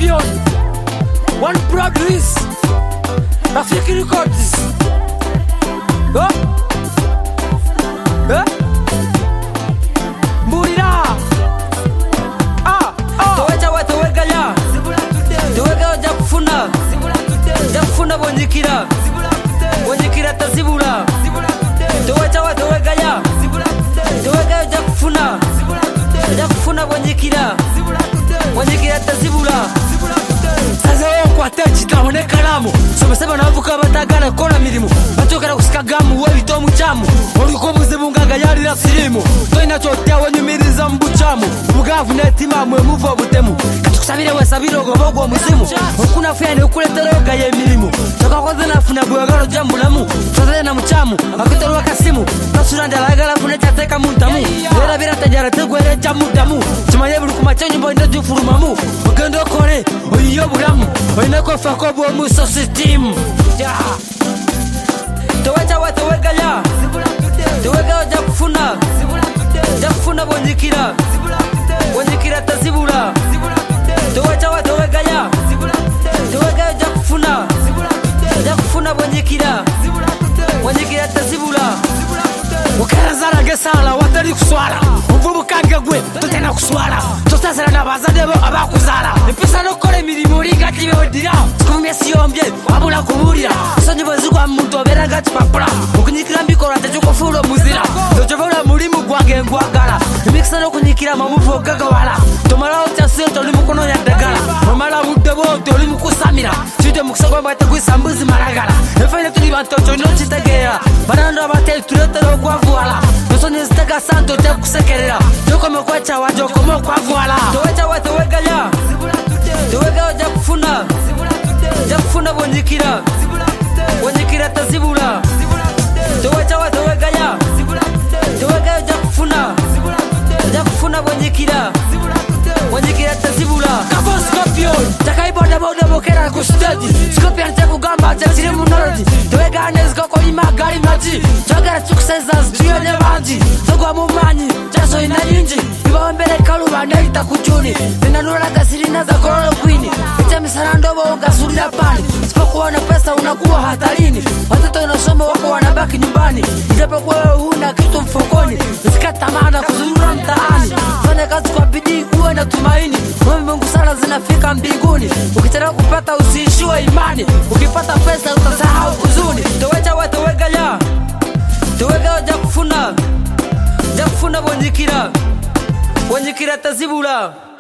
Scorpion, One Produce, Rafiki Records. Mburira. Towecha watowega ya. Towega oja kufuna. Jakufuna bonjikira. Bonjikira tazibula. Towecha watowega ya. Towega oja kufuna. Jakufuna bonjikira. Bonjikira tazibula. Sasa kwa techi taone kalamu. Somesema na avuka batagana kona milimu. Batokera kusikagamu we bitomu chamu. Oliko buzibungaga yari na sirimu. Toina chotea wanyumiriza mbuchamu. Ubugavu netima mwe muvo butemu. Katukusabire we sabiro gobogo muzimu. Okuna fene ukuleteroga ye milimu. Toka koze na funa bwagaro jambulamu. Fadhele na mchamu. Akitolwa kasimu. Nasuranda lagala fune chateka muntamu. Wera bira tajara tegwere jamudamu. Chimanye bulu kumachenyu boinda jufurumamu. Ogendo kore. Oyiyo bulamu. Oina kofa kobo muso system. Towecha watowega ya. Towega oja kufuna. Jakufuna bonjikira. Bonjikira tazibula. Towecha watowega ya. Towega oja kufuna. Jakufuna bonjikira. Bonjikira tazibula. Ukarazara gesala watari kuswala. Mvubu kange gwe tutena kuswala. Tutazara nabazade bo abakuzala. Episa no kole milimo linga tibe odira. Kumye siyombye abula kuburira. Sonye bazugwa muntu obera gati papula. Ukunyikira mbikora tajuko fulo muzira. Tojovola mulimu gwange ngwagala. Mixa no kunyikira mamuvo gagawala. Tomala otase toli mukono ya dagala. Tomala mudebo toli mukusamira. Chide mukusagwa bate kwisambuzi maragala. Efele tuli bantocho no chitegera. Banando abate tuletero kwavuala. Nosone zitega santo te kusekerera. Joko mokwacha wajoko mokwavuala. Towecha watowega ya. Towega oja kufuna. Jakufuna bonjikira. Bonjikira tazibula. Towecha watowega ya. Towega oja kufuna. Jakufuna bonjikira. Bonjikira tazibula. Kafo Scorpion. Takai boda boda bokera kustage. Scorpion te kugamba chasire munology. Towega aneziko ko imagari maji. Togera tukuseza ztuyo nevanji. Togwa mumanyi. Chaso inayinji. Iba mbele kaluba neita kuchuni. Ninanura kasirina za korolo queen. Icha misarandobo ukasurina pani. Sipokuwa na pesa unakuwa hatarini. Watoto wanasoma wako wanabaki nyumbani. Ijapokuwa huna kitu mfukoni. Usikata maana kuzurura mtaani. Fanya kazi kwa bidii uwe na tumaini. Mungu sala zinafika mbinguni. Ukichelewa kupata usiishiwe imani. Ukipata pesa utasahau huzuni. Towecha watowega ya. Towega oja kufuna. Jakufuna bonjikira. Bonjikira tazibula.